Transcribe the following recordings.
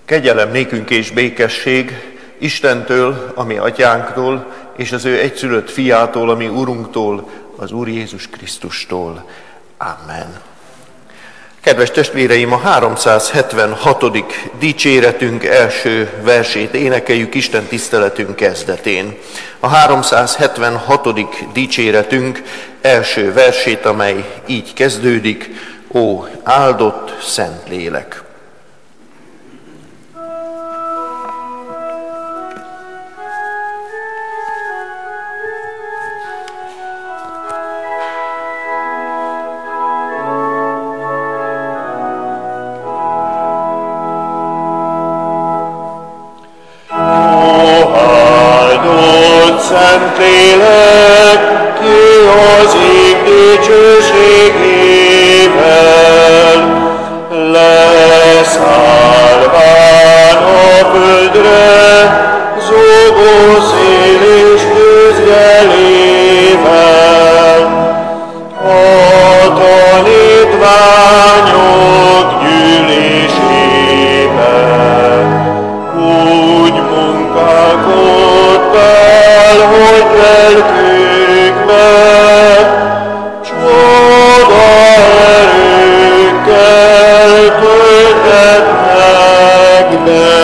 Kegyelem nékünk és békesség Istentől, ami atyánktól, és az ő egyszülött fiától, ami Urunktól, az Úr Jézus Krisztustól. Amen. Kedves testvéreim, a 376. dicséretünk első versét énekeljük Isten tiszteletünk kezdetén. A 376. dicséretünk első versét, amely így kezdődik: Ó, áldott Szentlélek! Szentlélek, ki az ég dicsőségével, leszállván a földre, zúgó szél és tűzjelével. A tanítványok gyűlésében úgy munkálkodtál, hogy lelkükbe csoda erőkkel töltetnek be.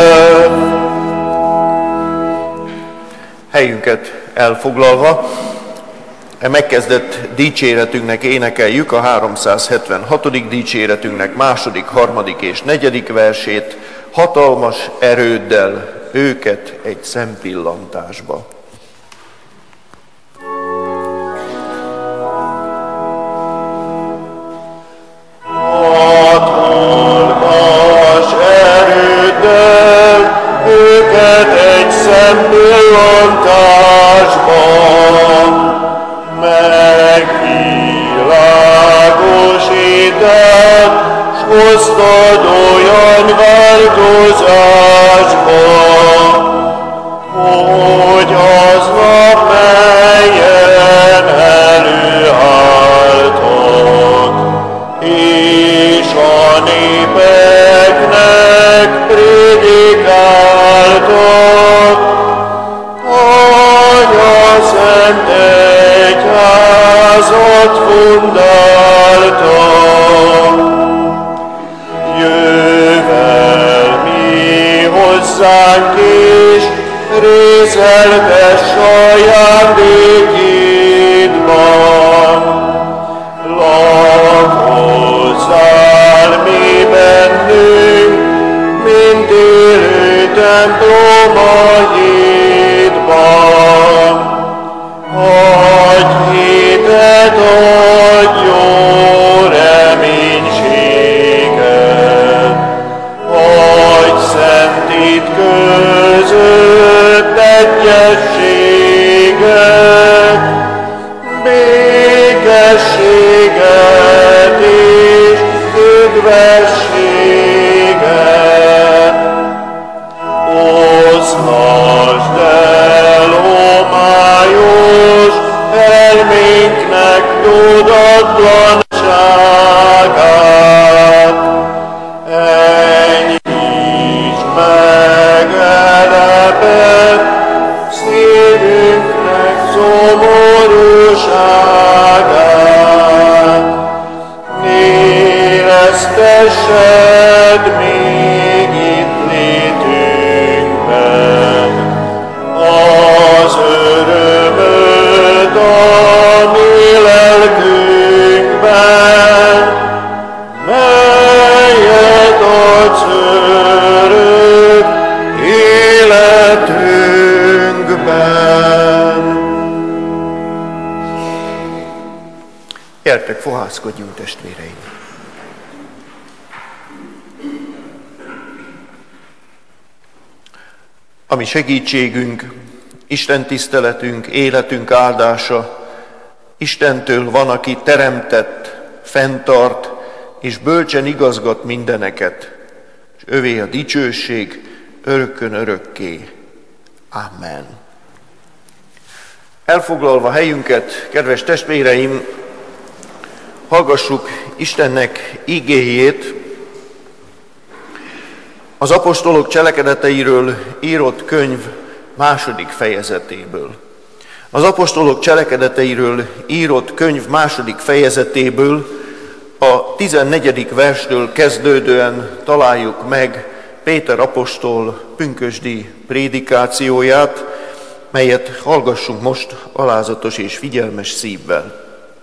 Helyünket elfoglalva, megkezdett dicséretünknek énekeljük a 376. dicséretünknek második, harmadik és negyedik versét: hatalmas erőddel őket egy szempillantásba. Hatalmas erőddel őket egy szempillantásba, megvilágosített, s hoztad olyan változásba, hogy aznap, melyen előálltok, és a népeknek prédikáltok, hogy a szent egyházat fundáltok. Jövelj hozzánk is, részeltess ajándékidban. Lakozzál mi bennünk, mint élő templomaidban. Adj hitet, adj jó reménységet, adj szent itt között egyességet, békességet és kedvességet. Osztasd el homályos elménknek tudatlanságát, enyhítsd meg elepet szívünknek szomorúságát, éreztessed még itt létünkben az örömöt a mi lelkünkben, melyet adsz örök életünkben. Gyertek, fohászkodjunk, testvéreim! Ami segítségünk, Isten tiszteletünk, életünk áldása Istentől van, aki teremtett, fenntart és bölcsen igazgat mindeneket, és övé a dicsőség örökkön örökké. Amen. Elfoglalva helyünket, kedves testvéreim, hallgassuk Istennek igéjét, az apostolok cselekedeteiről írott könyv második fejezetéből. Az apostolok cselekedeteiről írott könyv második fejezetéből a 14. verstől kezdődően találjuk meg Péter apostol pünkösdi prédikációját, melyet hallgassunk most alázatos és figyelmes szívvel.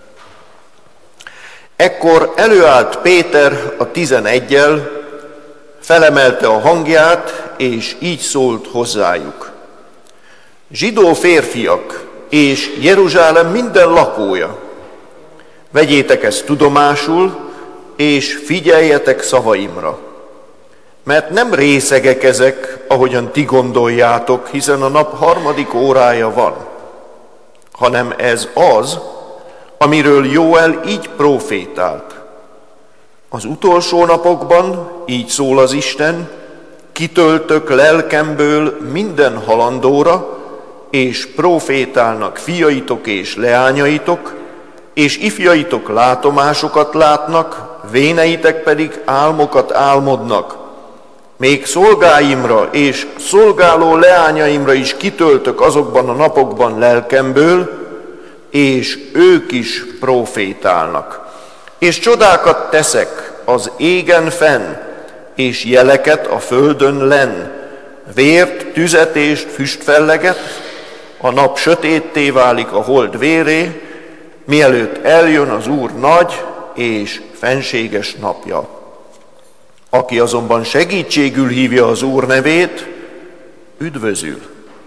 Ekkor előállt Péter a 11-jel, felemelte a hangját, és így szólt hozzájuk. Zsidó férfiak és Jeruzsálem minden lakója, vegyétek ezt tudomásul, és figyeljetek szavaimra. Mert nem részegek ezek, ahogyan ti gondoljátok, hiszen a nap 3. órája van, hanem ez az, amiről Jóel így profétált. Az utolsó napokban, így szól az Isten, kitöltök lelkemből minden halandóra, és profétálnak fiaitok és leányaitok, és ifjaitok látomásokat látnak, véneitek pedig álmokat álmodnak. Még szolgáimra és szolgáló leányaimra is kitöltök azokban a napokban lelkemből, és ők is profétálnak. És csodákat teszek az égen fenn, és jeleket a földön lenn, vért, tüzet és füstfelleget, a nap sötétté válik a hold véré, mielőtt eljön az Úr nagy és fenséges napja. Aki azonban segítségül hívja az Úr nevét, üdvözül.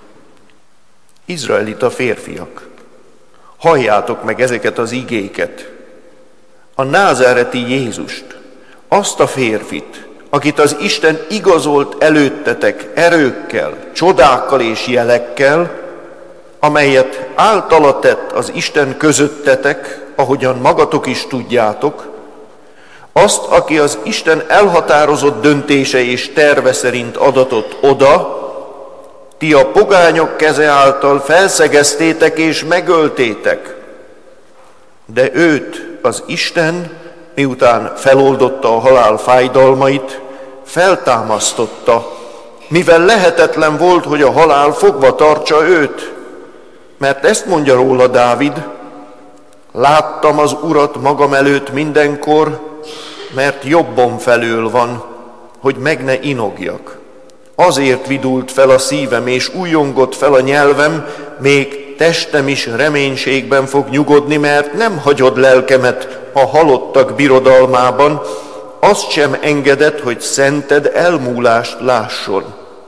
Izraelita férfiak, halljátok meg ezeket az igéket. A názáreti Jézust, azt a férfit, akit az Isten igazolt előttetek erőkkel, csodákkal és jelekkel, amelyet általa tett az Isten közöttetek, ahogyan magatok is tudjátok, azt, aki az Isten elhatározott döntése és terve szerint adatott oda, ti a pogányok keze által felszegeztétek és megöltétek. De őt az Isten, miután feloldotta a halál fájdalmait, feltámasztotta, mivel lehetetlen volt, hogy a halál fogva tartsa őt. Mert ezt mondja róla Dávid, láttam az Urat magam előtt mindenkor, mert jobbom felől van, hogy meg ne inogjak. Azért vidult fel a szívem, és újongott fel a nyelvem, még testem is reménységben fog nyugodni, mert nem hagyod lelkemet a halottak birodalmában, azt sem engeded, hogy szented elmúlást lásson.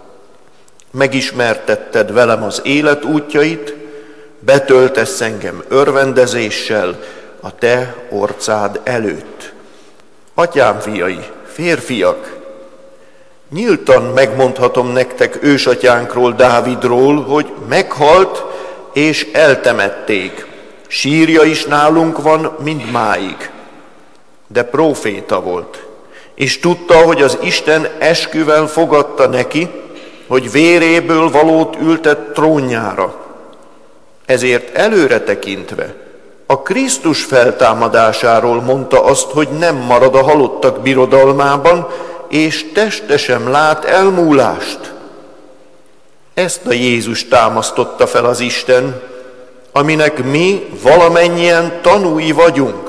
Megismertetted velem az élet útjait, betöltesz engem örvendezéssel a te orcád előtt. Atyám fiai, férfiak, nyíltan megmondhatom nektek ősatyánkról, Dávidról, hogy meghalt és eltemették. Sírja is nálunk van mindmáig. De próféta volt, és tudta, hogy az Isten esküvel fogadta neki, hogy véréből valót ültett trónjára. Ezért előre tekintve a Krisztus feltámadásáról mondta azt, hogy nem marad a halottak birodalmában, és teste sem lát elmúlást. Ezt a Jézus támasztotta fel az Isten, aminek mi valamennyien tanúi vagyunk.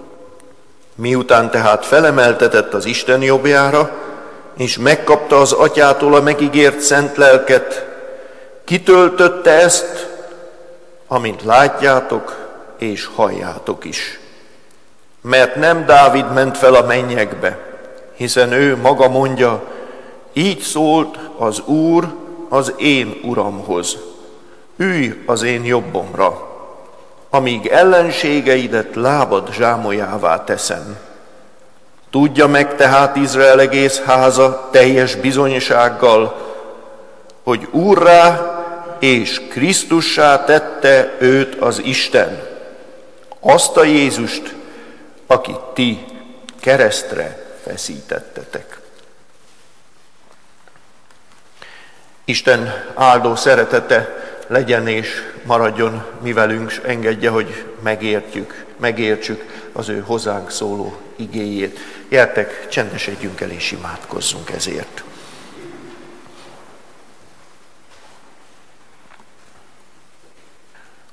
Miután tehát felemeltetett az Isten jobbjára, és megkapta az Atyától a megígért szent lelket, kitöltötte ezt, amint látjátok és halljátok is. Mert nem Dávid ment fel a mennyekbe, hiszen ő maga mondja, így szólt az Úr az én Uramhoz, ülj az én jobbomra, amíg ellenségeidet lábad zsámolyává teszem. Tudja meg tehát Izrael egész háza teljes bizonysággal, hogy Úrrá és Krisztussá tette őt az Isten, azt a Jézust, akit ti keresztre feszítettetek. Isten áldó szeretete legyen és maradjon mi velünk, s engedje, hogy megértsük az ő hozzánk szóló igéjét. Gyertek, csendesedjünk el és imádkozzunk ezért.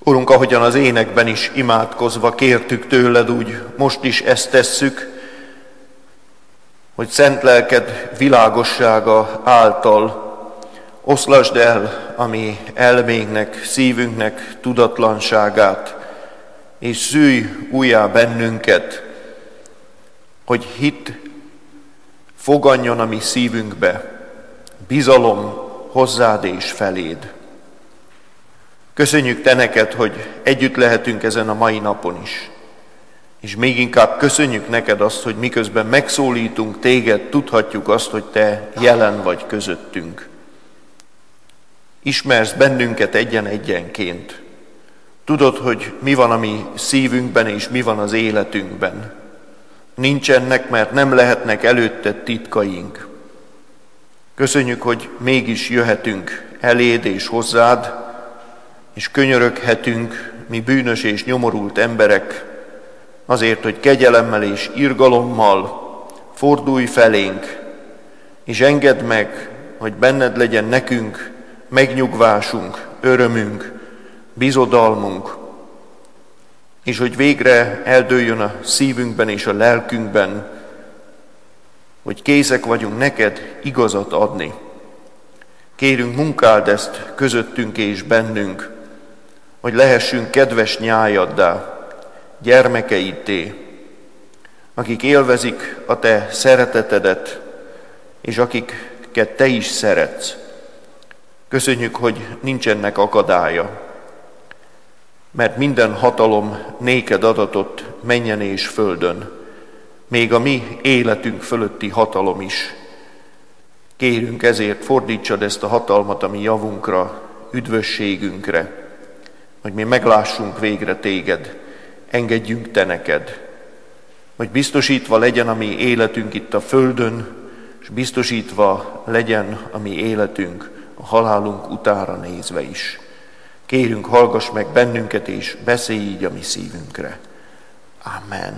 Urunk, ahogyan az énekben is imádkozva kértük tőled, úgy most is ezt tesszük, hogy szent lelked világossága által oszlasd el a mi elménknek, szívünknek tudatlanságát, és szülj újjá bennünket, hogy hit foganjon a mi szívünkbe, bizalom hozzád és feléd. Köszönjük te neked, hogy együtt lehetünk ezen a mai napon is. És még inkább köszönjük neked azt, hogy miközben megszólítunk téged, tudhatjuk azt, hogy te jelen vagy közöttünk. Ismersz bennünket egyen-egyenként. Tudod, hogy mi van a mi szívünkben és mi van az életünkben. Nincsenek, mert nem lehetnek előtted titkaink. Köszönjük, hogy mégis jöhetünk eléd és hozzád, és könyöröghetünk, mi bűnös és nyomorult emberek, azért, hogy kegyelemmel és irgalommal fordulj felénk, és engedd meg, hogy benned legyen nekünk megnyugvásunk, örömünk, bizodalmunk, és hogy végre eldőljön a szívünkben és a lelkünkben, hogy készek vagyunk neked igazat adni. Kérünk, munkáld ezt közöttünk és bennünk, hogy lehessünk kedves nyájaddá, gyermekeidté, akik élvezik a te szeretetedet, és akiket te is szeretsz. Köszönjük, hogy nincsenek akadálya, mert minden hatalom néked adatott mennyen és földön, még a mi életünk fölötti hatalom is. Kérünk ezért, fordítsad ezt a hatalmat a mi javunkra, üdvösségünkre, hogy mi meglássunk végre téged, engedjünk te neked, hogy biztosítva legyen a mi életünk itt a földön, és biztosítva legyen a mi életünk a halálunk utára nézve is. Kérünk, hallgass meg bennünket, és beszélj így a mi szívünkre. Amen.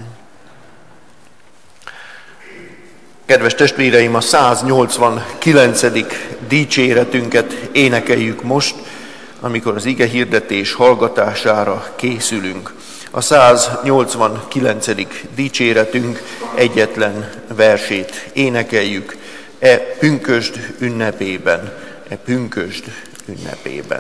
Kedves testvéreim, a 189. dicséretünket énekeljük most, amikor az ige hirdetés hallgatására készülünk. A 189. dicséretünk egyetlen versét énekeljük, e pünkösd ünnepében, e pünkösd ünnepében.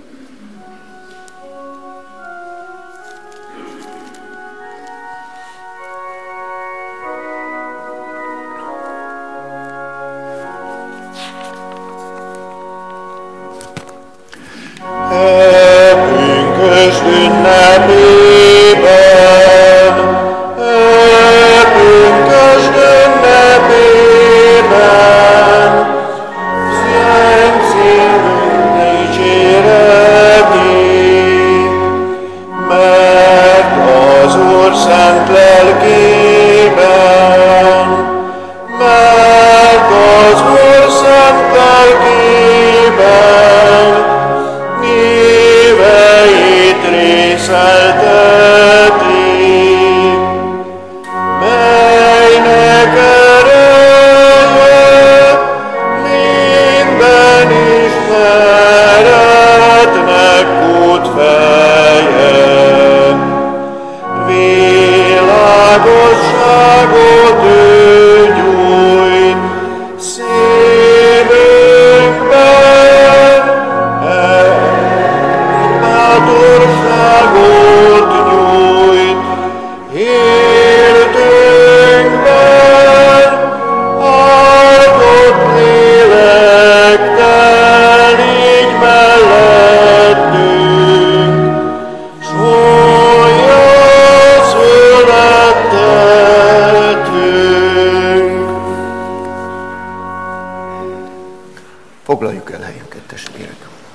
Foglaljuk el helyünket, testvérek.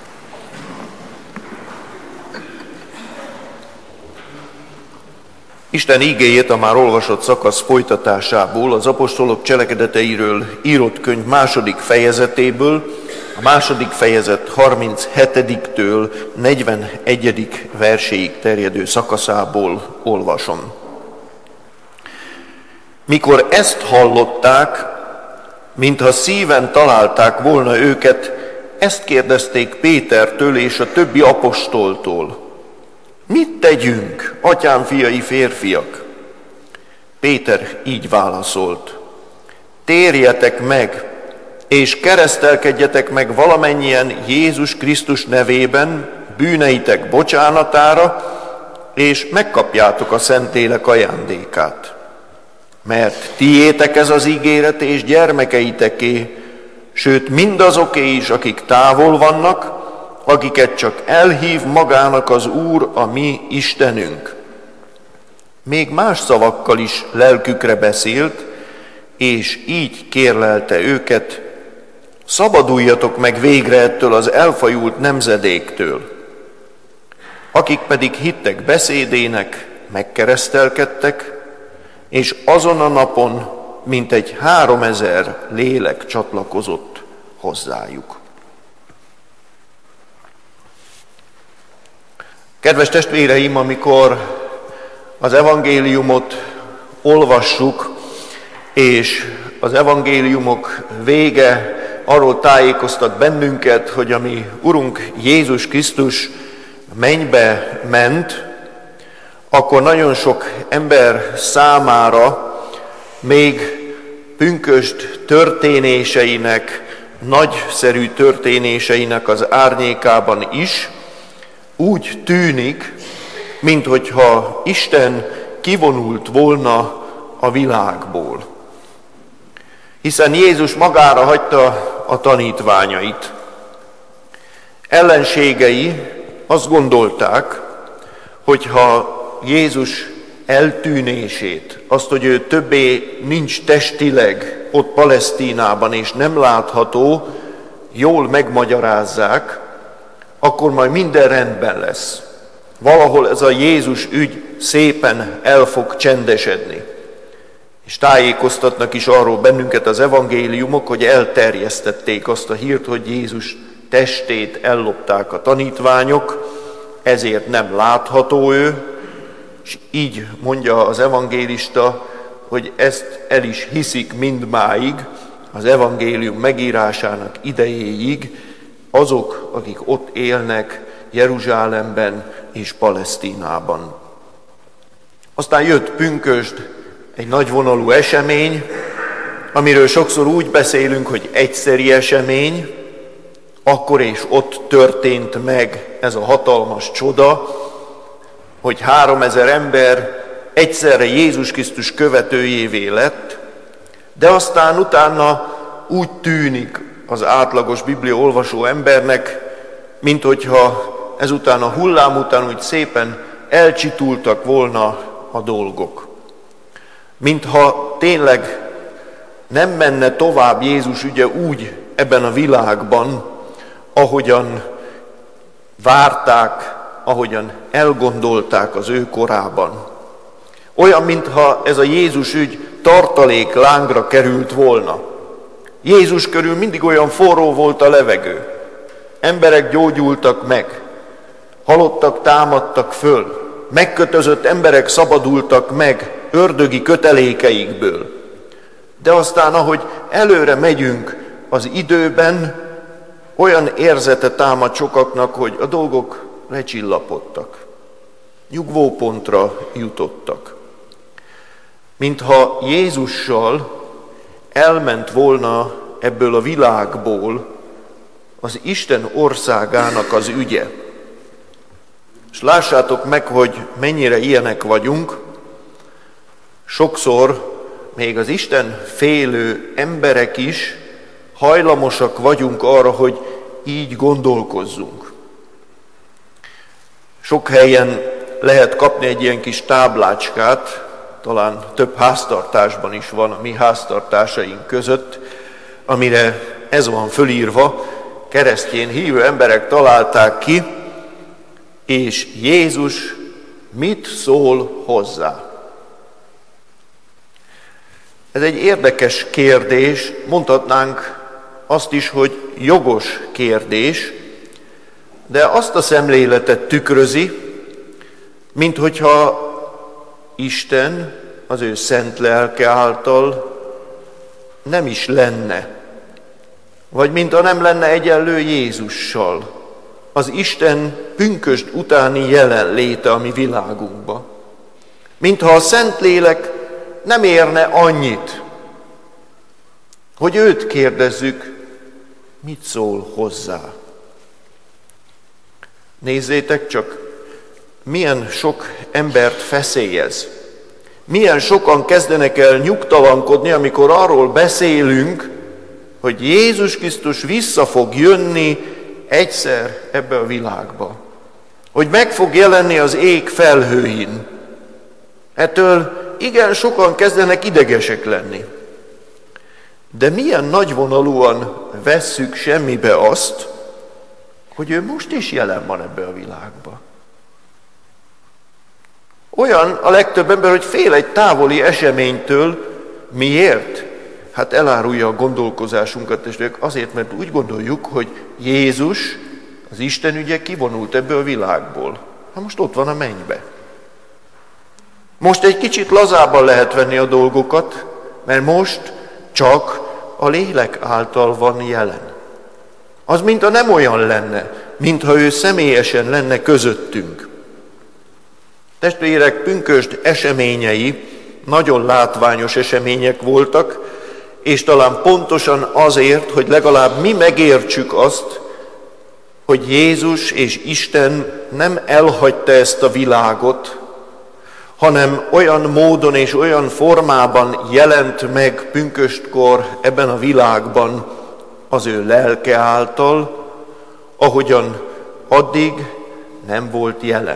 Isten igéjét a már olvasott szakasz folytatásából, az apostolok cselekedeteiről írott könyv 2. fejezetéből, a 2. fejezet 37-től 41. verséig terjedő szakaszából olvasom. Mikor ezt hallották, mintha szíven találták volna őket, ezt kérdezték Pétertől és a többi apostoltól. mit tegyünk, atyám fiai férfiak? Péter így válaszolt: térjetek meg, és keresztelkedjetek meg valamennyien Jézus Krisztus nevében bűneitek bocsánatára, és megkapjátok a Szentlélek ajándékát. Mert tiétek ez az ígéret, és gyermekeiteké, sőt mindazoké is, akik távol vannak, akiket csak elhív magának az Úr, a mi Istenünk. Még más szavakkal is lelkükre beszélt, és így kérlelte őket: szabaduljatok meg végre ettől az elfajult nemzedéktől. Akik pedig hittek beszédének, megkeresztelkedtek, és azon a napon mintegy 3000 lélek csatlakozott hozzájuk. Kedves testvéreim, amikor az evangéliumot olvassuk, és az evangéliumok vége arról tájékoztat bennünket, hogy a mi Urunk Jézus Krisztus mennybe ment, akkor nagyon sok ember számára még pünkösd történéseinek, nagyszerű történéseinek az árnyékában is úgy tűnik, minthogyha Isten kivonult volna a világból. Hiszen Jézus magára hagyta a tanítványait. Ellenségei azt gondolták, hogy ha Jézus eltűnését, azt, hogy ő többé nincs testileg ott Palesztinában és nem látható, jól megmagyarázzák, akkor majd minden rendben lesz. Valahol ez a Jézus ügy szépen el fog csendesedni. És tájékoztatnak is arról bennünket az evangéliumok, hogy elterjesztették azt a hírt, hogy Jézus testét ellopták a tanítványok, ezért nem látható ő, és így mondja az evangélista, hogy ezt el is hiszik mindmáig, az evangélium megírásának idejéig azok, akik ott élnek Jeruzsálemben és Palesztinában. Aztán jött pünkösd, egy nagyvonalú esemény, amiről sokszor úgy beszélünk, hogy egyszeri esemény, akkor és ott történt meg ez a hatalmas csoda, hogy 3000 ember egyszerre Jézus Krisztus követőjévé lett, de aztán utána úgy tűnik az átlagos bibliaolvasó embernek, minthogyha ezután a hullám után úgy szépen elcsitultak volna a dolgok. Mintha tényleg nem menne tovább Jézus ügye úgy ebben a világban, ahogyan várták, ahogyan elgondolták az ő korában. Olyan, mintha ez a Jézus ügy tartalék lángra került volna. Jézus körül mindig olyan forró volt a levegő. Emberek gyógyultak meg, halottak támadtak föl, megkötözött emberek szabadultak meg ördögi kötelékeikből. De aztán, ahogy előre megyünk az időben, olyan érzete támad sokaknak, hogy a dolgok lecsillapodtak, nyugvópontra jutottak. Mintha Jézussal elment volna ebből a világból az Isten országának az ügye. És lássátok meg, hogy mennyire ilyenek vagyunk. Sokszor még az Isten félő emberek is hajlamosak vagyunk arra, hogy így gondolkozzunk. Sok helyen lehet kapni egy ilyen kis táblácskát, talán több háztartásban is van a mi háztartásaink között, amire ez van fölírva, keresztény hívő emberek találták ki, és Jézus mit szól hozzá? Ez egy érdekes kérdés, mondhatnánk azt is, hogy jogos kérdés, de azt a szemléletet tükrözi, minthogyha Isten az ő szent lelke által nem is lenne, vagy mintha nem lenne egyenlő Jézussal, az Isten pünkösd utáni jelenléte a mi világunkba. Mintha a Szentlélek nem érne annyit, hogy őt kérdezzük, mit szól hozzá. Nézzétek csak, milyen sok embert feszélyez. Milyen sokan kezdenek el nyugtalankodni, amikor arról beszélünk, hogy Jézus Krisztus vissza fog jönni egyszer ebbe a világba. Hogy meg fog jelenni az ég felhőin. Ettől igen sokan kezdenek idegesek lenni. De milyen nagyvonalúan vesszük semmibe azt, hogy ő most is jelen van ebbe a világba. Olyan a legtöbb ember, hogy fél egy távoli eseménytől. Miért? Hát elárulja a gondolkozásunkat, és azért, mert úgy gondoljuk, hogy Jézus, az Isten ügye kivonult ebből a világból. Hát most ott van a mennybe. Most egy kicsit lazábban lehet venni a dolgokat, mert most csak a lélek által van jelen. Az mintha nem olyan lenne, mintha ő személyesen lenne közöttünk. Testvérek, pünkösd eseményei nagyon látványos események voltak, és talán pontosan azért, hogy legalább mi megértsük azt, hogy Jézus és Isten nem elhagyta ezt a világot, hanem olyan módon és olyan formában jelent meg pünköstkor ebben a világban az ő lelke által, ahogyan addig nem volt jelen.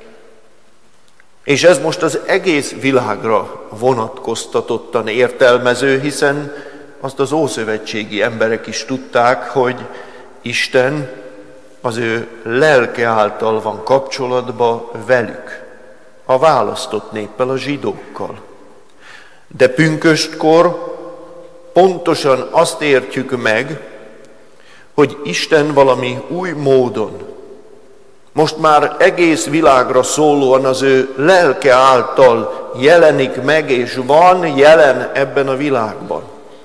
És ez most az egész világra vonatkoztatottan értelmező, hiszen azt az ószövetségi emberek is tudták, hogy Isten az ő lelke által van kapcsolatban velük, a választott néppel, a zsidókkal. De pünköstkor pontosan azt értjük meg, hogy Isten valami új módon, most már egész világra szólóan az ő lelke által jelenik meg, és van jelen ebben a világban.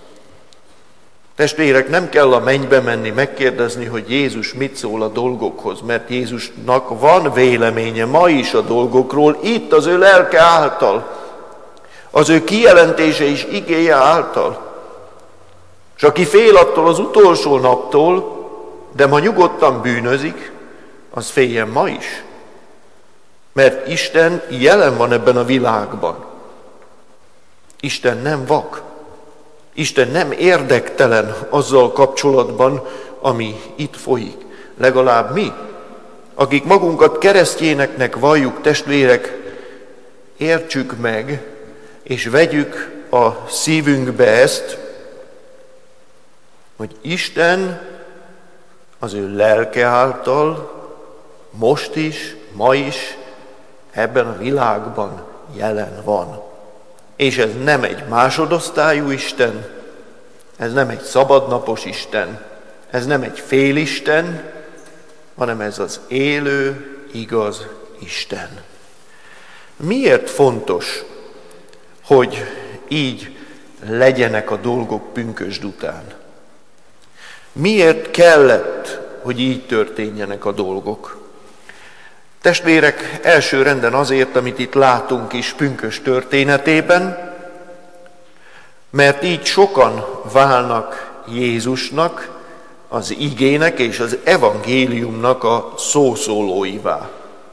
Testvérek, nem kell a mennybe menni, megkérdezni, hogy Jézus mit szól a dolgokhoz, mert Jézusnak van véleménye ma is a dolgokról, itt az ő lelke által, az ő kijelentése és igéje által. És aki fél attól az utolsó naptól, de ma nyugodtan bűnözik, az féljen ma is. Mert Isten jelen van ebben a világban. Isten nem vak. Isten nem érdektelen azzal kapcsolatban, ami itt folyik. Legalább mi, akik magunkat keresztjéneknek valljuk, testvérek, értsük meg, és vegyük a szívünkbe ezt, hogy Isten az ő lelke által most is, ma is ebben a világban jelen van. És ez nem egy másodosztályú Isten, ez nem egy szabadnapos Isten, ez nem egy félisten, hanem ez az élő, igaz Isten. Miért fontos, hogy így legyenek a dolgok pünkösd után? Miért kellett, hogy így történjenek a dolgok? Testvérek, első renden azért, amit itt látunk is pünkösd történetében, mert így sokan válnak Jézusnak, az igének és az evangéliumnak a szószólóivá.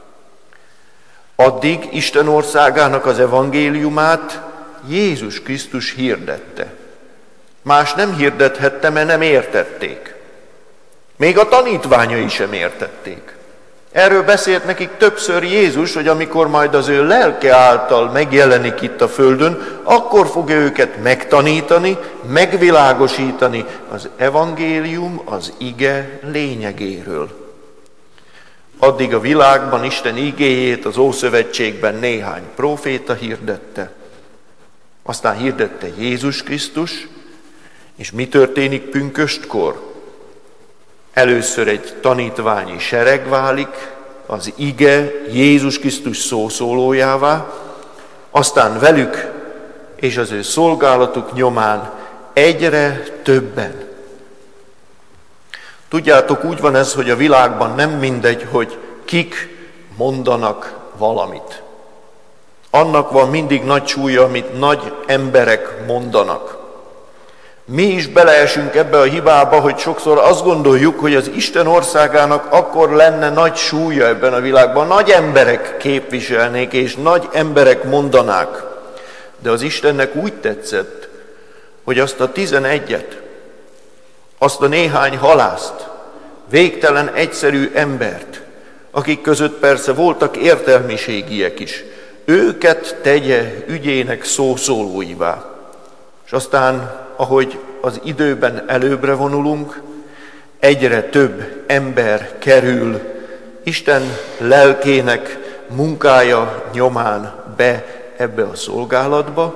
Addig Isten országának az evangéliumát Jézus Krisztus hirdette. Más nem hirdethette, mert nem értették. Még a tanítványai sem értették. Erről beszélt nekik többször Jézus, hogy amikor majd az ő lelke által megjelenik itt a földön, akkor fogja őket megtanítani, megvilágosítani az evangélium, az ige lényegéről. Addig a világban Isten igéjét az Ószövetségben néhány próféta hirdette, aztán hirdette Jézus Krisztus, és mi történik pünköstkor? Először egy tanítványi sereg válik, az ige Jézus Krisztus szószólójává, aztán velük és az ő szolgálatuk nyomán egyre többen. Tudjátok, úgy van ez, hogy a világban nem mindegy, hogy kik mondanak valamit. Annak van mindig nagy súlya, amit nagy emberek mondanak. Mi is beleesünk ebbe a hibába, hogy sokszor azt gondoljuk, hogy az Isten országának akkor lenne nagy súlya ebben a világban. Nagy emberek képviselnék, és nagy emberek mondanák. De az Istennek úgy tetszett, hogy azt a 11-et, azt a néhány halászt, végtelen egyszerű embert, akik között persze voltak értelmiségiek is, őket tegye ügyének szószólóivá. És aztán, ahogy az időben előbbre vonulunk, egyre több ember kerül Isten lelkének munkája nyomán be ebbe a szolgálatba,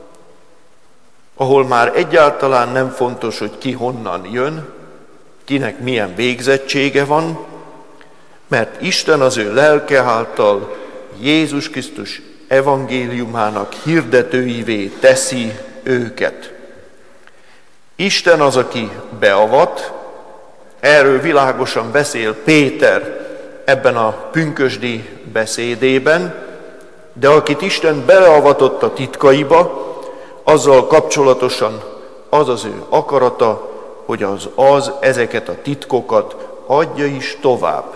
ahol már egyáltalán nem fontos, hogy ki honnan jön, kinek milyen végzettsége van, mert Isten az ő lelke által Jézus Krisztus evangéliumának hirdetőivé teszi őket. Isten az, aki beavat, erről világosan beszél Péter ebben a pünkösdi beszédében, de akit Isten beleavatott a titkaiba, azzal kapcsolatosan az az ő akarata, hogy az ezeket a titkokat adja is tovább.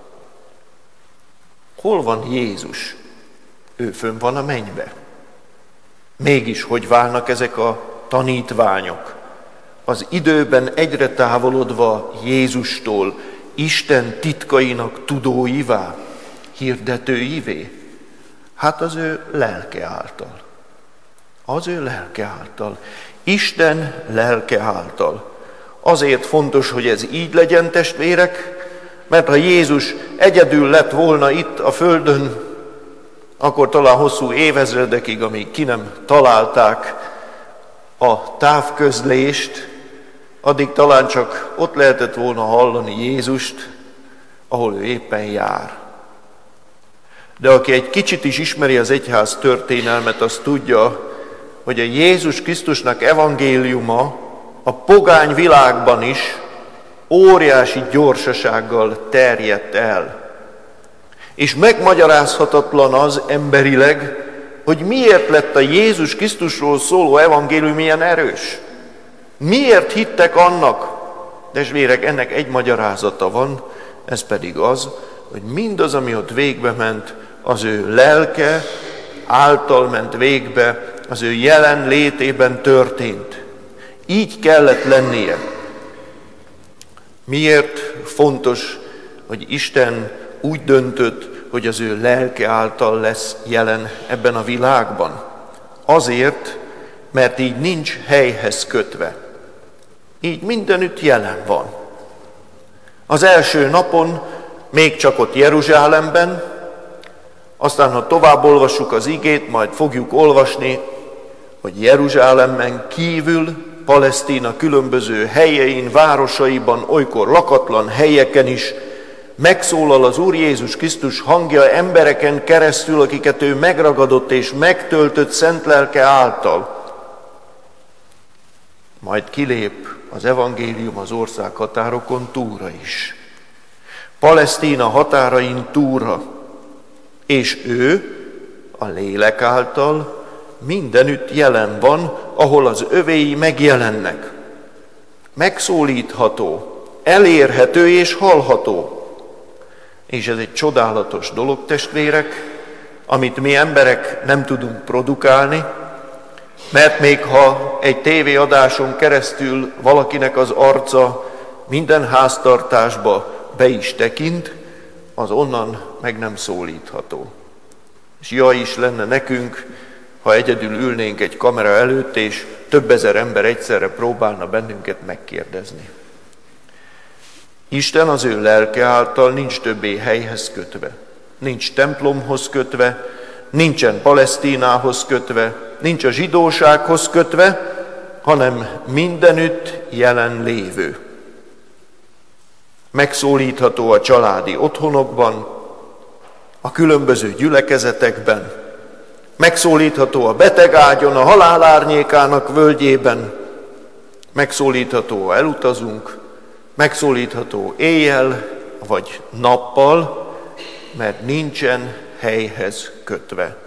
Hol van Jézus? Ő fönn van a mennybe. Mégis hogy válnak ezek a tanítványok? Az időben egyre távolodva Jézustól, Isten titkainak tudóivá, hirdetőivé? Hát az ő lelke által. Az ő lelke által. Isten lelke által. Azért fontos, hogy ez így legyen, testvérek, mert ha Jézus egyedül lett volna itt a földön, akkor talán hosszú évezredekig, amíg ki nem találták a távközlést, addig talán csak ott lehetett volna hallani Jézust, ahol ő éppen jár. De aki egy kicsit is ismeri az egyház történelmet, az tudja, hogy a Jézus Krisztusnak evangéliuma a pogány világban is óriási gyorsasággal terjedt el. És megmagyarázhatatlan az emberileg, hogy miért lett a Jézus Krisztusról szóló evangélium ilyen erős. Miért hittek annak? Testvérek, ennek egy magyarázata van, ez pedig az, hogy mindaz, ami ott végbe ment, az ő lelke által ment végbe, az ő jelen létében történt. Így kellett lennie. Miért fontos, hogy Isten úgy döntött, hogy az ő lelke által lesz jelen ebben a világban? Azért, mert így nincs helyhez kötve. Így mindenütt jelen van. Az első napon még csak ott Jeruzsálemben, aztán, ha tovább olvassuk az igét, majd fogjuk olvasni, hogy Jeruzsálemen kívül, Palesztina különböző helyein, városaiban, olykor lakatlan helyeken is megszólal az Úr Jézus Krisztus hangja embereken keresztül, akiket ő megragadott és megtöltött szent lelke által. Majd kilép az evangélium az ország határokon túlra is. Palesztina határain túlra. És ő a lélek által mindenütt jelen van, ahol az övéi megjelennek. Megszólítható, elérhető és hallható. És ez egy csodálatos dolog, testvérek, amit mi emberek nem tudunk produkálni, mert még ha egy tévéadáson keresztül valakinek az arca minden háztartásba be is tekint, az onnan meg nem szólítható. És jaj is lenne nekünk, ha egyedül ülnénk egy kamera előtt, és több ezer ember egyszerre próbálna bennünket megkérdezni. Isten az ő lelke által nincs többé helyhez kötve, nincs templomhoz kötve, nincsen Palesztinához kötve, nincs a zsidósághoz kötve, hanem mindenütt jelen lévő. Megszólítható a családi otthonokban, a különböző gyülekezetekben, megszólítható a betegágyon, a halál árnyékának völgyében, megszólítható, ha elutazunk, Megszólítható éjjel vagy nappal, mert nincsen helyhez kötve.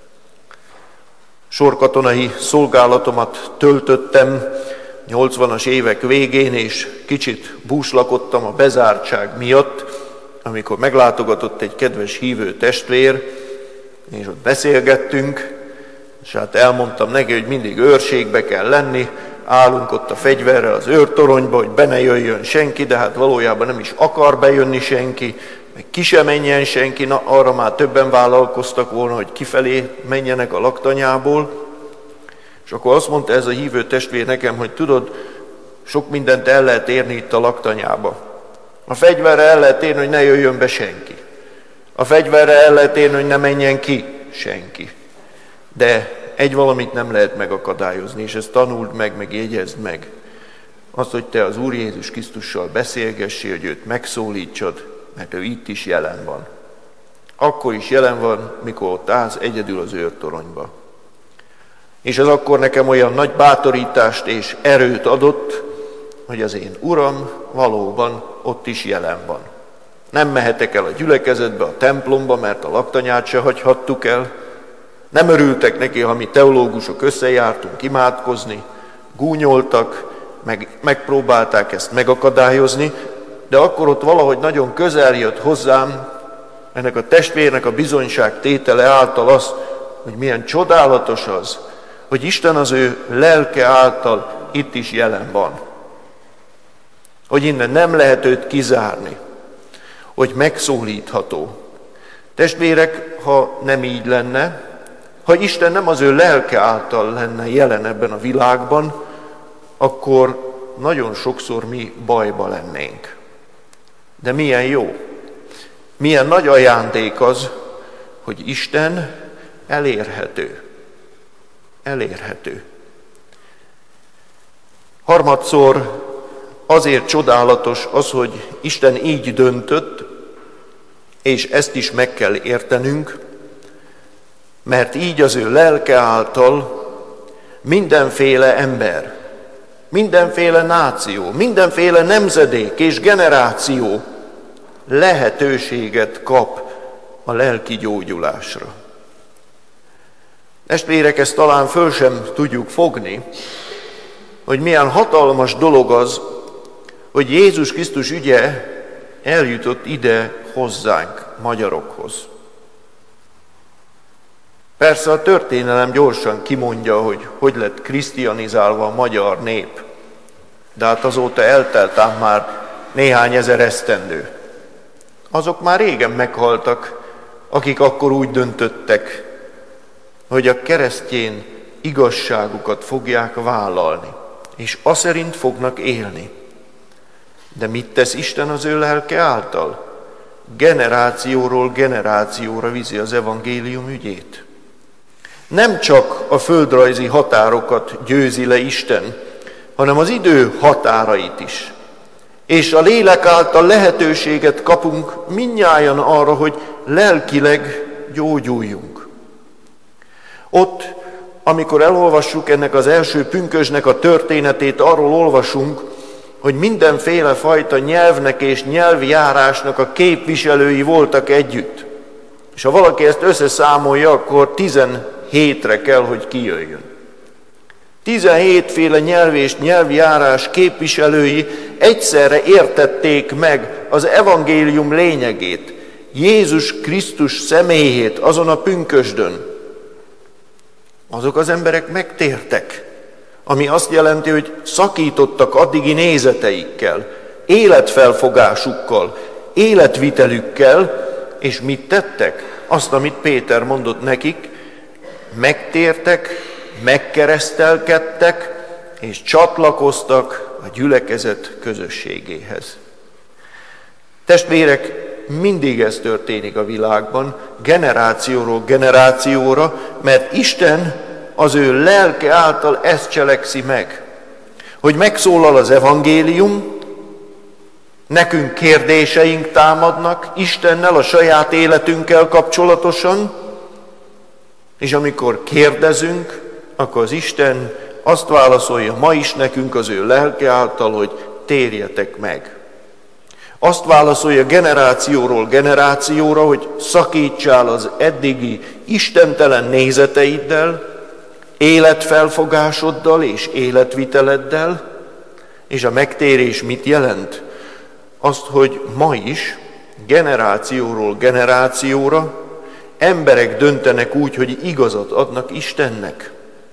Sorkatonai szolgálatomat töltöttem 80-as évek végén, és kicsit búslakodtam a bezártság miatt, amikor meglátogatott egy kedves hívő testvér, és ott beszélgettünk, és hát elmondtam neki, hogy mindig őrségbe kell lenni, állunk ott a fegyverrel az őrtoronyba, hogy be ne jöjjön senki, de hát valójában nem is akar bejönni senki, meg ki sem menjen senki, na arra már többen vállalkoztak volna, hogy kifelé menjenek a laktanyából. És akkor azt mondta ez a hívő testvér nekem, hogy tudod, sok mindent el lehet érni itt a laktanyába. A fegyverre el lehet érni, hogy ne jöjjön be senki. A fegyverre el lehet érni, hogy ne menjen ki senki. De egy valamit nem lehet megakadályozni, és ezt tanuld meg jegyezd meg. Azt, hogy te az Úr Jézus Krisztussal beszélgessél, hogy őt megszólítsad, mert ő itt is jelen van. Akkor is jelen van, mikor ott állsz egyedül az őrtoronyba. És ez akkor nekem olyan nagy bátorítást és erőt adott, hogy az én Uram valóban ott is jelen van. Nem mehetek el a gyülekezetbe, a templomba, mert a laktanyát se hagyhattuk el. Nem örültek neki, ha mi teológusok összejártunk imádkozni, gúnyoltak, megpróbálták ezt megakadályozni, de akkor ott valahogy nagyon közel jött hozzám ennek a testvérnek a bizonyság tétele által az, hogy milyen csodálatos az, hogy Isten az ő lelke által itt is jelen van. Hogy innen nem lehet őt kizárni, hogy megszólítható. Testvérek, ha nem így lenne, ha Isten nem az ő lelke által lenne jelen ebben a világban, akkor nagyon sokszor mi bajba lennénk. De milyen jó, milyen nagy ajándék az, hogy Isten elérhető. Elérhető. Harmadszor azért csodálatos az, hogy Isten így döntött, és ezt is meg kell értenünk, mert így az ő lelke által mindenféle ember, mindenféle náció, mindenféle nemzedék és generáció lehetőséget kap a lelki gyógyulásra. Testvérek, ezt talán föl sem tudjuk fogni, hogy milyen hatalmas dolog az, hogy Jézus Krisztus ügye eljutott ide hozzánk, magyarokhoz. Persze a történelem gyorsan kimondja, hogy lett krisztianizálva a magyar nép, de hát azóta eltelt ám már néhány ezer esztendő. Azok már régen meghaltak, akik akkor úgy döntöttek, hogy a keresztény igazságukat fogják vállalni, és aszerint fognak élni. De mit tesz Isten az ő lelke által? Generációról generációra viszi az evangélium ügyét. Nem csak a földrajzi határokat győzi le Isten, hanem az idő határait is. És a lélek által lehetőséget kapunk mindnyájan arra, hogy lelkileg gyógyuljunk. Ott, amikor elolvassuk ennek az első pünkösdnek a történetét, arról olvasunk, hogy mindenféle fajta nyelvnek és nyelvjárásnak a képviselői voltak együtt. És ha valaki ezt összeszámolja, akkor 17-re kell, hogy kijöjjön. 17 féle nyelv és nyelvjárás képviselői egyszerre értették meg az evangélium lényegét, Jézus Krisztus személyét azon a pünkösdön. Azok az emberek megtértek, ami azt jelenti, hogy szakítottak addigi nézeteikkel, életfelfogásukkal, életvitelükkel, és mit tettek? Azt, amit Péter mondott nekik, megtértek, megkeresztelkedtek, és csatlakoztak a gyülekezet közösségéhez. Testvérek, mindig ez történik a világban, generációról generációra, mert Isten az ő lelke által ezt cselekszi meg, hogy megszólal az evangélium, nekünk kérdéseink támadnak Istennel, a saját életünkkel kapcsolatosan, és amikor kérdezünk, akkor az Isten azt válaszolja ma is nekünk az ő lelke által, hogy térjetek meg. Azt válaszolja generációról generációra, hogy szakítsál az eddigi istentelen nézeteiddel, életfelfogásoddal és életviteleddel, és a megtérés mit jelent? Azt, hogy ma is generációról generációra emberek döntenek úgy, hogy igazat adnak Istennek.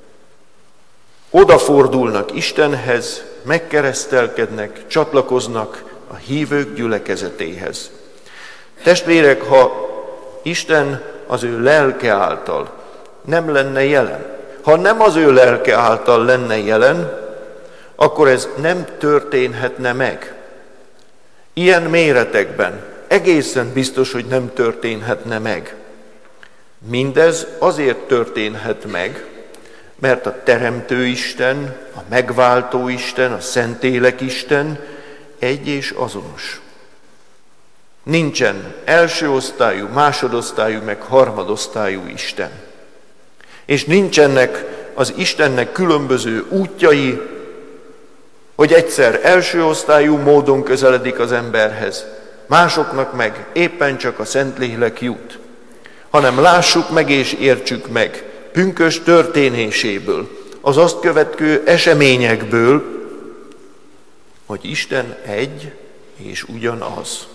Odafordulnak Istenhez, megkeresztelkednek, csatlakoznak a hívők gyülekezetéhez. Testvérek, ha Isten az ő lelke által nem lenne jelen, ha nem az ő lelke által lenne jelen, akkor ez nem történhetne meg. Ilyen méretekben egészen biztos, hogy nem történhetne meg. Mindez azért történhet meg, mert a Teremtő Isten, a Megváltó Isten, a Szentlélek Isten egy és azonos. Nincsen első osztályú, másodosztályú, meg harmadosztályú Isten. És nincsenek az Istennek különböző útjai, hogy egyszer első osztályú módon közeledik az emberhez, másoknak meg éppen csak a Szentlélek jut, hanem lássuk meg és értsük meg pünkösd történéséből, az azt következő eseményekből, hogy Isten egy és ugyanaz.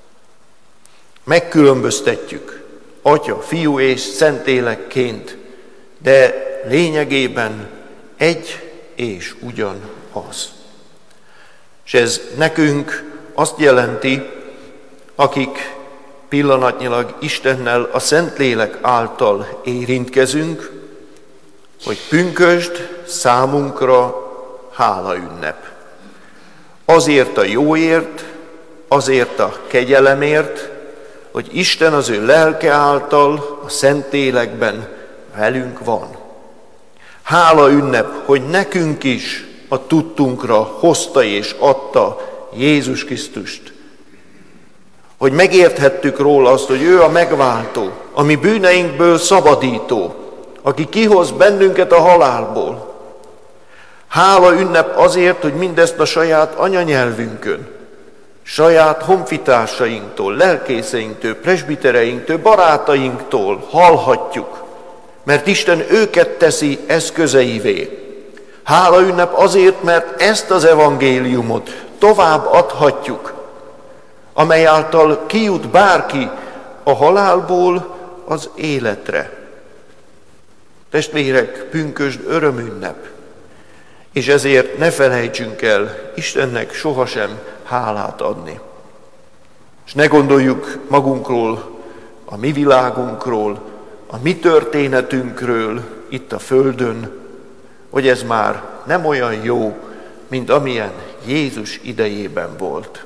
Megkülönböztetjük Atya, Fiú és Szentlélekként, de lényegében egy és ugyanaz. És ez nekünk azt jelenti, akik pillanatnyilag Istennel a Szentlélek által érintkezünk, hogy pünkösd számunkra hálaünnep. Azért a jóért, azért a kegyelemért, hogy Isten az ő lelke által a Szentlélekben velünk van. Hálaünnep, hogy nekünk is a tudtunkra hozta és adta Jézus Krisztust. Hogy megérthettük róla azt, hogy ő a megváltó, a mi bűneinkből szabadító, aki kihoz bennünket a halálból. Hála ünnep azért, hogy mindezt a saját anyanyelvünkön, saját honfitársainktól, lelkészeinktől, presbitereinktől, barátainktól hallhatjuk, mert Isten őket teszi eszközeivé. Hála ünnep azért, mert ezt az evangéliumot tovább adhatjuk, amely által kijut bárki a halálból az életre. Testvérek, pünkösd örömünnep, és ezért ne felejtsünk el Istennek sohasem hálát adni. És ne gondoljuk magunkról, a mi világunkról, a mi történetünkről itt a Földön, hogy ez már nem olyan jó, mint amilyen Jézus idejében volt.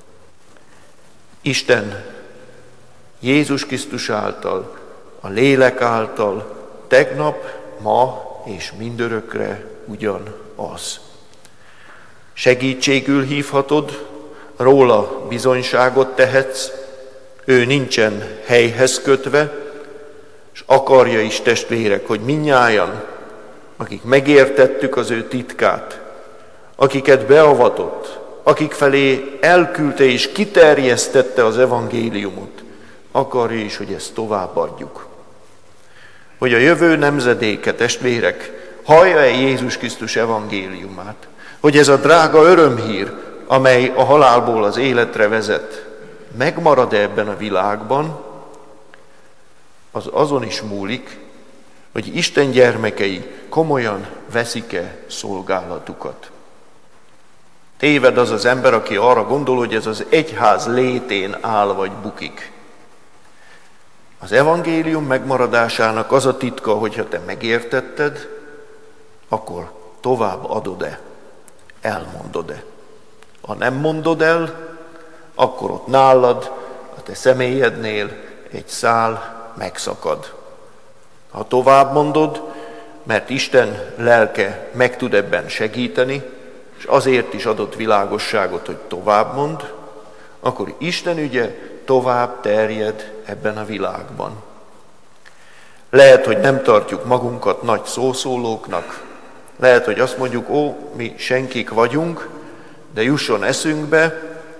Isten Jézus Krisztus által, a Lélek által tegnap, ma és mindörökre ugyanaz. Segítségül hívhatod, róla bizonyságot tehetsz, ő nincsen helyhez kötve, és akarja is, testvérek, hogy mindnyájan, akik megértettük az ő titkát, akiket beavatott, akik felé elküldte és kiterjesztette az evangéliumot, akarja is, hogy ezt továbbadjuk. Hogy a jövő nemzedéke, testvérek, hallja-e Jézus Krisztus evangéliumát, hogy ez a drága örömhír, amely a halálból az életre vezet, megmarad-e ebben a világban, az azon is múlik, hogy Isten gyermekei komolyan veszik-e szolgálatukat. Téved az az ember, aki arra gondol, hogy ez az egyház létén áll vagy bukik. Az evangélium megmaradásának az a titka, hogyha te megértetted, akkor tovább adod-e, elmondod-e. Ha nem mondod el, akkor ott nálad, a te személyednél egy szál megszakad. Ha tovább mondod, mert Isten lelke meg tud ebben segíteni, és azért is adott világosságot, hogy tovább mond, akkor Isten ügye tovább terjed ebben a világban. Lehet, hogy nem tartjuk magunkat nagy szószólóknak, lehet, hogy azt mondjuk, mi senkik vagyunk, de jusson eszünkbe,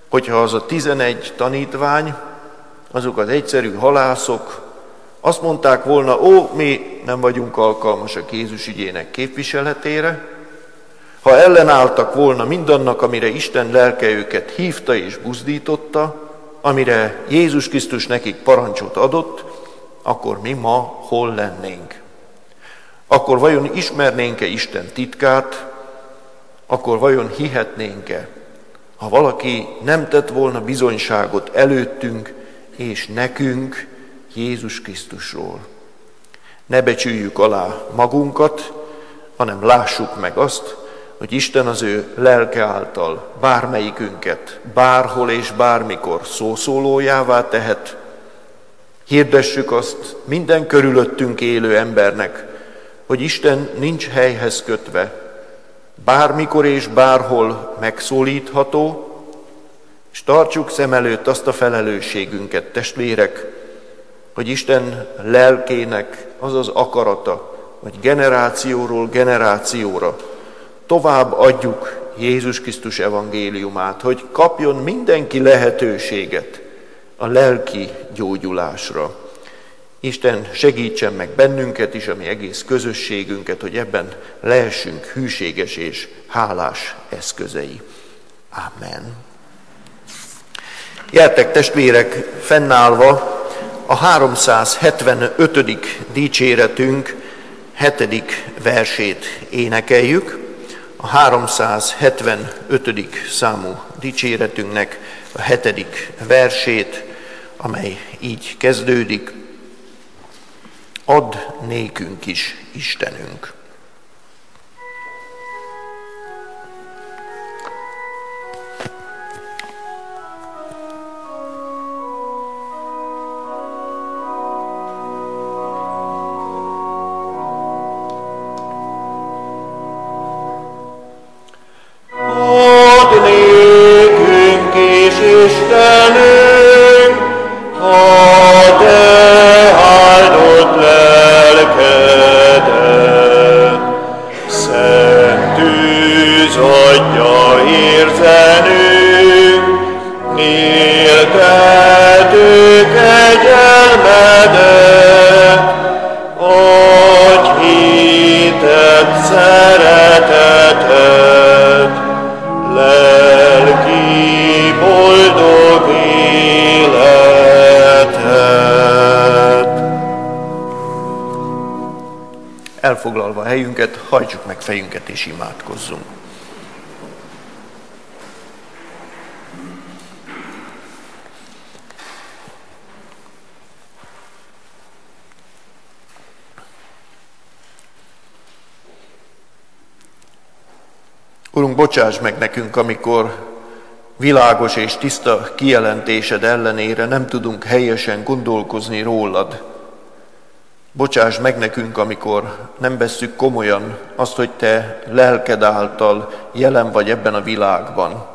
hogyha az a 11 tanítvány, azok az egyszerű halászok azt mondták volna, mi nem vagyunk alkalmasak Jézus ügyének képviseletére, ha ellenálltak volna mindannak, amire Isten lelke őket hívta és buzdította, amire Jézus Krisztus nekik parancsot adott, akkor mi ma hol lennénk? Akkor vajon ismernénk-e Isten titkát? Akkor vajon hihetnénk-e, ha valaki nem tett volna bizonyságot előttünk és nekünk Jézus Krisztusról? Ne becsüljük alá magunkat, hanem lássuk meg azt, hogy Isten az ő lelke által bármelyikünket, bárhol és bármikor szószólójává tehet. Hirdessük azt minden körülöttünk élő embernek, hogy Isten nincs helyhez kötve, bármikor és bárhol megszólítható, és tartsuk szem előtt azt a felelősségünket, testvérek, hogy Isten lelkének az az akarata, hogy generációról generációra tovább adjuk Jézus Krisztus evangéliumát, hogy kapjon mindenki lehetőséget a lelki gyógyulásra. Isten segítsen meg bennünket is, a mi egész közösségünket, hogy ebben lehessünk hűséges és hálás eszközei. Amen. Gyertek, testvérek, fennállva a 375. dicséretünk 7. versét énekeljük. A 375. számú dicséretünknek a 7. versét, amely így kezdődik: Add nékünk is, Istenünk! Elfoglalva helyünket, hajtsuk meg fejünket és imádkozzunk. Urunk, bocsáss meg nekünk, amikor világos és tiszta kijelentésed ellenére nem tudunk helyesen gondolkozni rólad. Bocsáss meg nekünk, amikor nem vesszük komolyan azt, hogy te lelked által jelen vagy ebben a világban.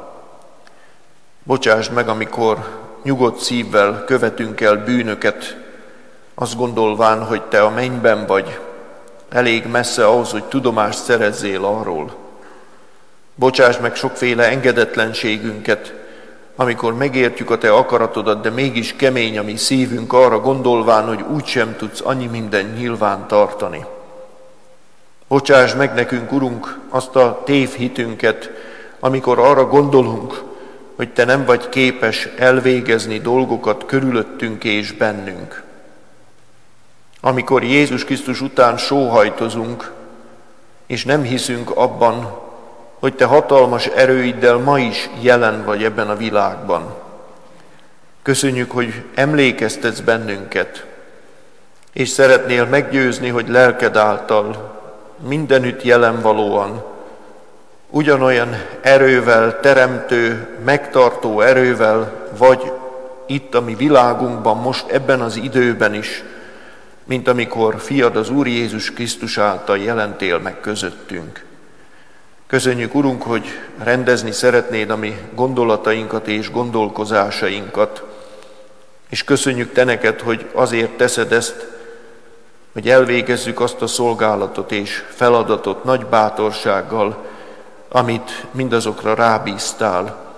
Bocsáss meg, amikor nyugodt szívvel követünk el bűnöket, azt gondolván, hogy te a mennyben vagy, elég messze ahhoz, hogy tudomást szerezzél arról. Bocsáss meg sokféle engedetlenségünket, amikor megértjük a te akaratodat, de mégis kemény a mi szívünk arra gondolván, hogy úgysem tudsz annyi mindent nyilván tartani. Bocsáss meg nekünk, Urunk, azt a tévhitünket, amikor arra gondolunk, hogy te nem vagy képes elvégezni dolgokat körülöttünk és bennünk. Amikor Jézus Krisztus után sóhajtozunk, és nem hiszünk abban, hogy te hatalmas erőiddel ma is jelen vagy ebben a világban. Köszönjük, hogy emlékeztetsz bennünket, és szeretnél meggyőzni, hogy lelked által mindenütt jelenvalóan, ugyanolyan erővel, teremtő, megtartó erővel vagy itt a mi világunkban, most ebben az időben is, mint amikor fiad az Úr Jézus Krisztus által jelentél meg közöttünk. Köszönjük, Urunk, hogy rendezni szeretnéd a mi gondolatainkat és gondolkozásainkat, és köszönjük te neked, hogy azért teszed ezt, hogy elvégezzük azt a szolgálatot és feladatot nagy bátorsággal, amit mindazokra rábíztál,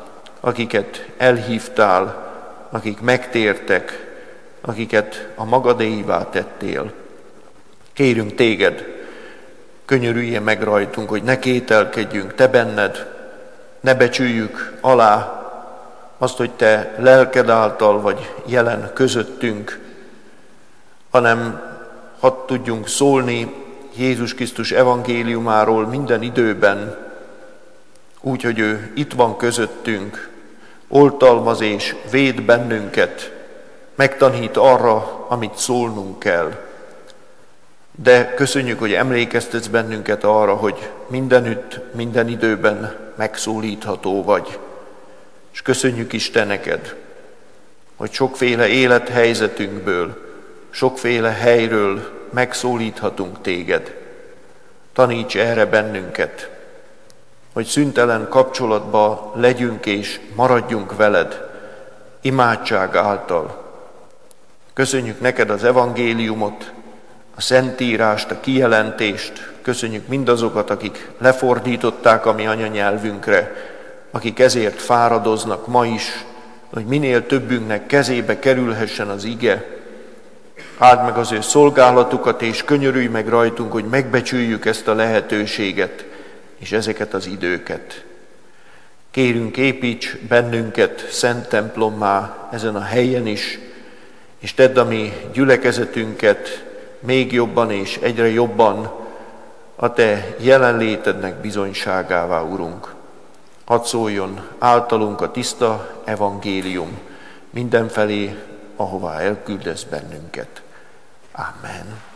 akiket elhívtál, akik megtértek, akiket a magadéivá tettél. Kérünk téged, könyörüljél meg rajtunk, hogy ne kételkedjünk te benned, ne becsüljük alá azt, hogy te lelked által vagy jelen közöttünk, hanem hadd tudjunk szólni Jézus Krisztus evangéliumáról minden időben, úgy, hogy ő itt van közöttünk, oltalmaz és véd bennünket, megtanít arra, amit szólnunk kell. De köszönjük, hogy emlékeztetsz bennünket arra, hogy mindenütt, minden időben megszólítható vagy. És köszönjük Isten neked, hogy sokféle élethelyzetünkből, sokféle helyről megszólíthatunk téged. Taníts erre bennünket, hogy szüntelen kapcsolatba legyünk és maradjunk veled, imádság által. Köszönjük neked az evangéliumot, a Szentírást, a kijelentést, köszönjük mindazokat, akik lefordították a mi anyanyelvünkre, akik ezért fáradoznak ma is, hogy minél többünknek kezébe kerülhessen az ige. Áld meg az ő szolgálatukat, és könyörülj meg rajtunk, hogy megbecsüljük ezt a lehetőséget, és ezeket az időket. Kérünk, építs bennünket szent templommá ezen a helyen is, és tedd a mi gyülekezetünket még jobban és egyre jobban a te jelenlétednek bizonyságává, Urunk. Hadd szóljon általunk a tiszta evangélium mindenfelé, ahová elküldesz bennünket. Amen.